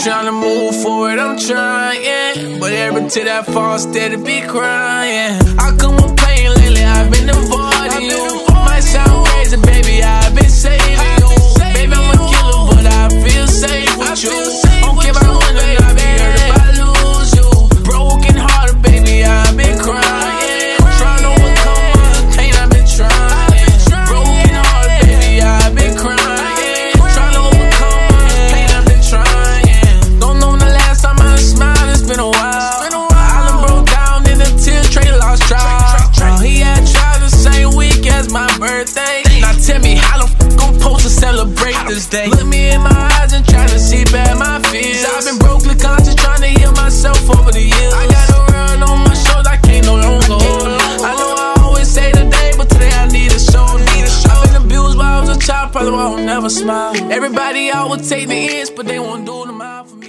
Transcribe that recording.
tryna move forward, I'm trying, but every tear that falls, steady be crying. I come with pain lately, I've been avoiding you. Might sound crazy, baby, I've been saving you. Baby, I'm a killer, but I feel safe with you. Don't give a win, and I be hurt if I lose you. Broken hearted, baby, I've been crying. Trying to overcome all the pain, I've been trying. Broken hearted, baby, I've been crying. Trying to overcome all the pain, I've been trying. Don't know the last time I smiled, it's been a while. I done broke down in a tear tray, lost trial. He had tried the same week as my birthday. Now tell me, how the f I'm supposed to celebrate this day? Look me in my eyes and try to see bad my fears. I've been brokely conscious, trying to heal myself over the years. I got a run on my shoulders, I can't no longer hold it. I know I always say today, but today I need a shoulder. I've been abused while I was a child, probably why I don't never smile. Everybody out would take the ends, but they won't do them out for me.